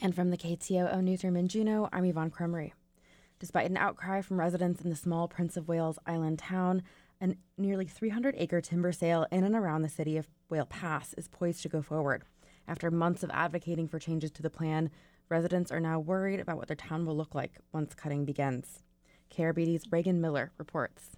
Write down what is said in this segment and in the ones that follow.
And from the KTOO newsroom in Juneau, I'm Yvonne Crumry. Despite an outcry from residents in the small Prince of Wales Island town, a nearly 300-acre timber sale in and around the city of Whale Pass is poised to go forward. After months of advocating for changes to the plan, residents are now worried about what their town will look like once cutting begins. KRBD's Reagan Miller reports.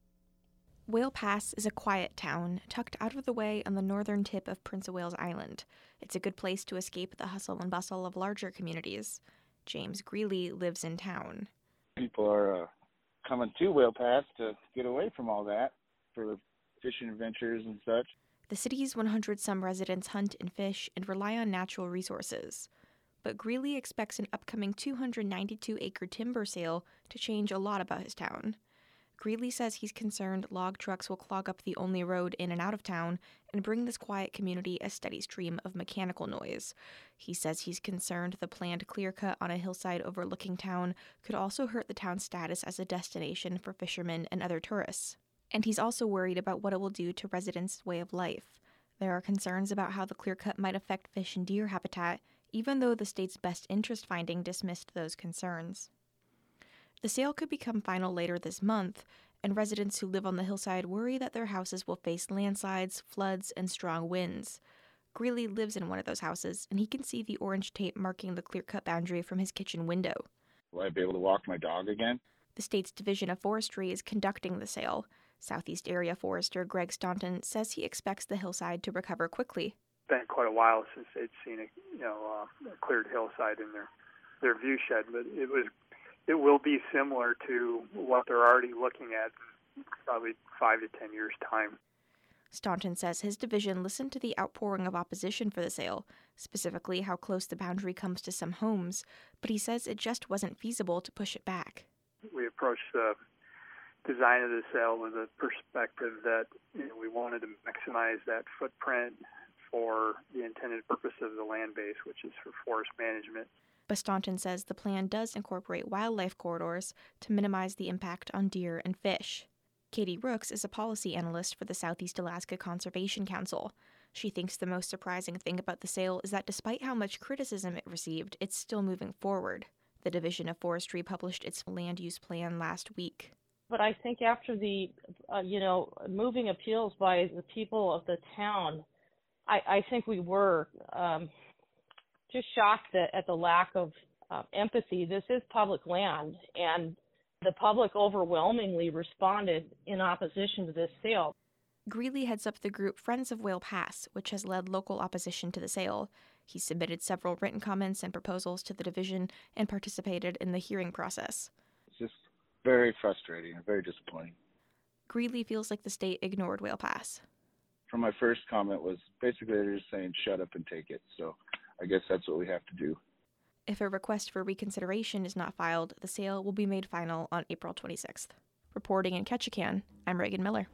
Whale Pass is a quiet town tucked out of the way on the northern tip of Prince of Wales Island. It's a good place to escape the hustle and bustle of larger communities. James Greeley lives in town. People are coming to Whale Pass to get away from all that for fishing adventures and such. The city's 100-some residents hunt and fish and rely on natural resources. But Greeley expects an upcoming 292-acre timber sale to change a lot about his town. Greeley says he's concerned log trucks will clog up the only road in and out of town and bring this quiet community a steady stream of mechanical noise. He says he's concerned the planned clear cut on a hillside overlooking town could also hurt the town's status as a destination for fishermen and other tourists. And he's also worried about what it will do to residents' way of life. There are concerns about how the clear cut might affect fish and deer habitat, even though the state's best interest finding dismissed those concerns. The sale could become final later this month, and residents who live on the hillside worry that their houses will face landslides, floods, and strong winds. Greeley lives in one of those houses, and he can see the orange tape marking the clear-cut boundary from his kitchen window. Will I be able to walk my dog again? The state's Division of Forestry is conducting the sale. Southeast Area Forester Greg Staunton says he expects the hillside to recover quickly. It's been quite a while since they'd seen a cleared hillside in their view shed, but it will be similar to what they're already looking at in probably 5 to 10 years' time. Staunton says his division listened to the outpouring of opposition for the sale, specifically how close the boundary comes to some homes, but he says it just wasn't feasible to push it back. We approached the design of the sale with a perspective that we wanted to maximize that footprint for the intended purpose of the land base, which is for forest management. But Staunton says the plan does incorporate wildlife corridors to minimize the impact on deer and fish. Katie Rooks is a policy analyst for the Southeast Alaska Conservation Council. She thinks the most surprising thing about the sale is that despite how much criticism it received, it's still moving forward. The Division of Forestry published its land use plan last week. But I think after the, moving appeals by the people of the town, I think we were just shocked at the lack of empathy. This is public land, and the public overwhelmingly responded in opposition to this sale. Greeley heads up the group Friends of Whale Pass, which has led local opposition to the sale. He submitted several written comments and proposals to the division and participated in the hearing process. It's just very frustrating and very disappointing. Greeley feels like the state ignored Whale Pass. From my first comment was basically they're just saying shut up and take it. So I guess that's what we have to do. If a request for reconsideration is not filed, the sale will be made final on April 26th. Reporting in Ketchikan, I'm Reagan Miller.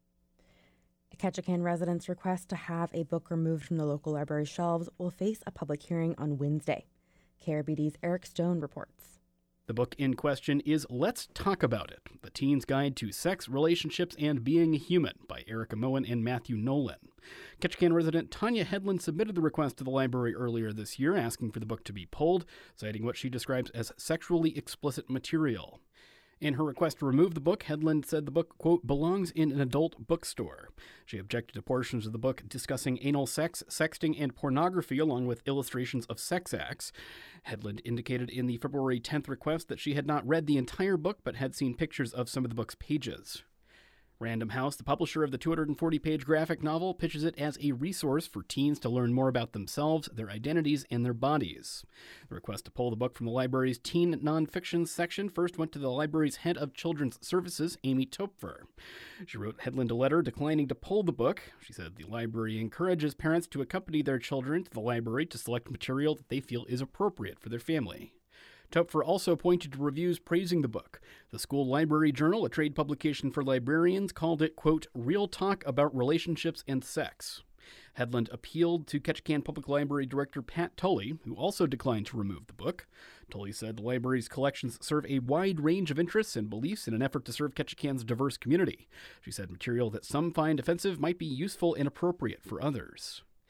A Ketchikan resident's request to have a book removed from the local library shelves will face a public hearing on Wednesday. KRBD's Eric Stone reports. The book in question is Let's Talk About It, The Teen's Guide to Sex, Relationships, and Being Human by Erica Moen and Matthew Nolan. Ketchikan resident Tanya Headland submitted the request to the library earlier this year, asking for the book to be pulled, citing what she describes as sexually explicit material. In her request to remove the book, Headland said the book, quote, belongs in an adult bookstore. She objected to portions of the book discussing anal sex, sexting, and pornography, along with illustrations of sex acts. Headland indicated in the February 10th request that she had not read the entire book, but had seen pictures of some of the book's pages. Random House, the publisher of the 240-page graphic novel, pitches it as a resource for teens to learn more about themselves, their identities, and their bodies. The request to pull the book from the library's teen nonfiction section first went to the library's head of children's services, Amy Topfer. She wrote Headland a letter declining to pull the book. She said the library encourages parents to accompany their children to the library to select material that they feel is appropriate for their family. Topfer also pointed to reviews praising the book. The School Library Journal, a trade publication for librarians, called it, quote, real talk about relationships and sex. Headland appealed to Ketchikan Public Library Director Pat Tully, who also declined to remove the book. Tully said the library's collections serve a wide range of interests and beliefs in an effort to serve Ketchikan's diverse community. She said material that some find offensive might be useful and appropriate for others.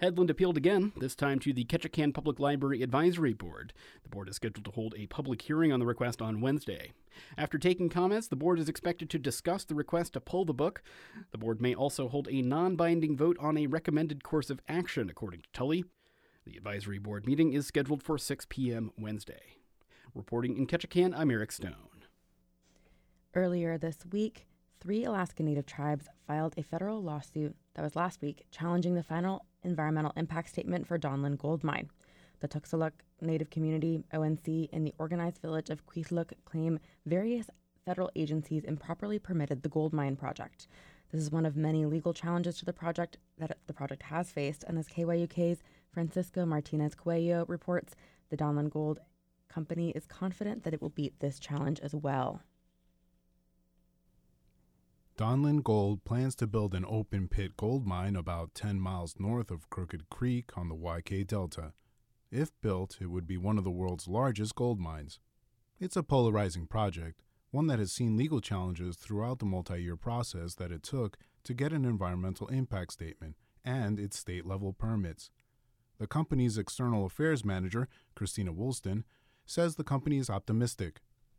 Hedlund appealed again, this time to the Ketchikan Public Library Advisory Board. The board is scheduled to hold a public hearing on the request on Wednesday. After taking comments, the board is expected to discuss the request to pull the book. The board may also hold a non-binding vote on a recommended course of action, according to Tully. The advisory board meeting is scheduled for 6 p.m. Wednesday. Reporting in Ketchikan, I'm Eric Stone. Earlier this week, 3 Alaska Native tribes filed a federal lawsuit that was last week challenging the final environmental impact statement for Donlin Gold Mine. The Tuxaluk Native Community, ONC, and the organized village of Queesluk claim various federal agencies improperly permitted the gold mine project. This is one of many legal challenges to the project that the project has faced, and as KYUK's Francisco Martinez Cuello reports, the Donlin Gold Company is confident that it will beat this challenge as well. Donlin Gold plans to build an open-pit gold mine about 10 miles north of Crooked Creek on the YK Delta. If built, it would be one of the world's largest gold mines. It's a polarizing project, one that has seen legal challenges throughout the multi-year process that it took to get an environmental impact statement and its state-level permits. The company's external affairs manager, Christina Woolston, says the company is optimistic.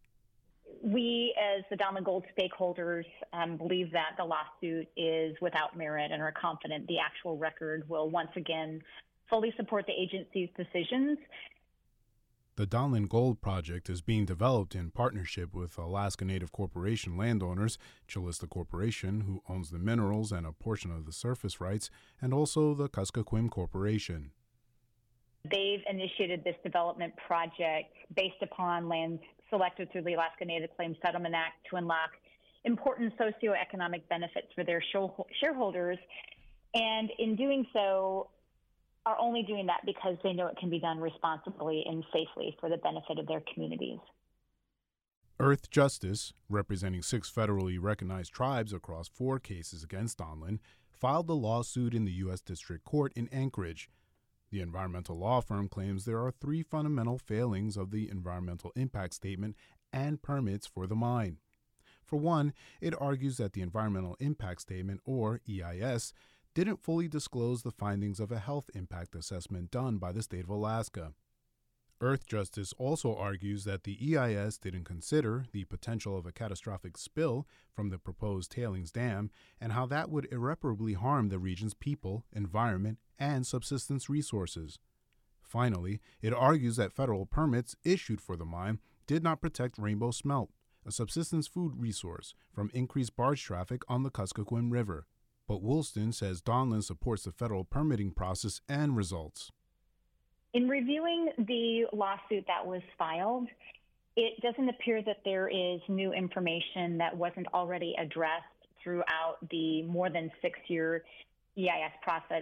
We, as the Donlin Gold stakeholders, believe that the lawsuit is without merit and are confident the actual record will once again fully support the agency's decisions. The Donlin Gold project is being developed in partnership with Alaska Native Corporation landowners, Chilista Corporation, who owns the minerals and a portion of the surface rights, and also the Kuskokwim Corporation. They've initiated this development project based upon lands selected through the Alaska Native Claims Settlement Act to unlock important socioeconomic benefits for their shareholders. And in doing so, are only doing that because they know it can be done responsibly and safely for the benefit of their communities. Earth Justice, representing 6 federally recognized tribes across 4 cases against Donlin, filed the lawsuit in the U.S. District Court in Anchorage. The environmental law firm claims there are 3 fundamental failings of the environmental impact statement and permits for the mine. For one, it argues that the environmental impact statement, or EIS, didn't fully disclose the findings of a health impact assessment done by the state of Alaska. Earth Justice also argues that the EIS didn't consider the potential of a catastrophic spill from the proposed tailings dam and how that would irreparably harm the region's people, environment, and subsistence resources. Finally, it argues that federal permits issued for the mine did not protect rainbow smelt, a subsistence food resource, from increased barge traffic on the Kuskokwim River. But Woolston says Donlin supports the federal permitting process and results. In reviewing the lawsuit that was filed, it doesn't appear that there is new information that wasn't already addressed throughout the more than 6-year EIS process.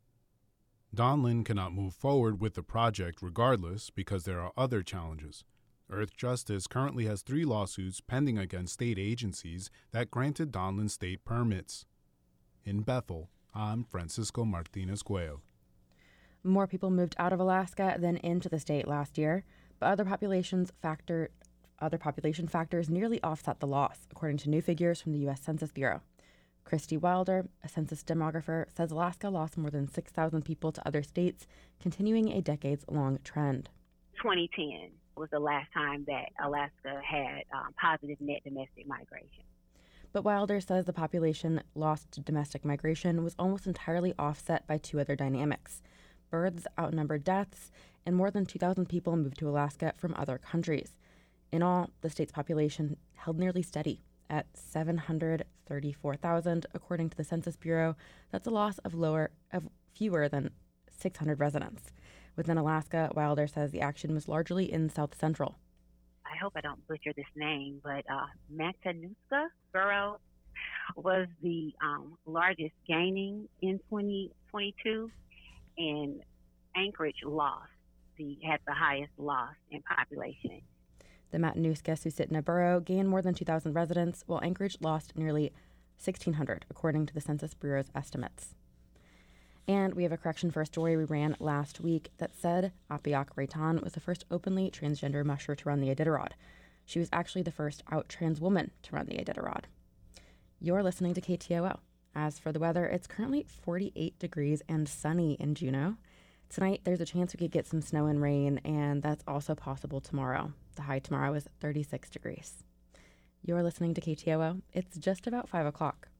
Donlin cannot move forward with the project regardless because there are other challenges. Earth Justice currently has 3 lawsuits pending against state agencies that granted Donlin state permits. In Bethel, I'm Francisco Martinez Cuello. More people moved out of Alaska than into the state last year, but other population factors nearly offset the loss, according to new figures from the U.S. Census Bureau. Christy Wilder, a census demographer, says Alaska lost more than 6,000 people to other states, continuing a decades-long trend. 2010 was the last time that Alaska had positive net domestic migration. But Wilder says the population lost to domestic migration was almost entirely offset by 2 other dynamics. Births outnumbered deaths, and more than 2,000 people moved to Alaska from other countries. In all, the state's population held nearly steady at 734,000, according to the Census Bureau. That's a loss of fewer than 600 residents. Within Alaska, Wilder says the action was largely in South Central. I hope I don't butcher this name, but Matanuska Borough was the largest gaining in 2022, and Anchorage had the highest loss in population. The Matanuska-Susitna Borough gained more than 2,000 residents, while Anchorage lost nearly 1,600, according to the Census Bureau's estimates. And we have a correction for a story we ran last week that said Apiak Raitan was the first openly transgender musher to run the Iditarod. She was actually the first out trans woman to run the Iditarod. You're listening to KTOO. As for the weather, it's currently 48 degrees and sunny in Juneau. Tonight, there's a chance we could get some snow and rain, and that's also possible tomorrow. The high tomorrow is 36 degrees. You're listening to KTOO. It's just about 5 o'clock.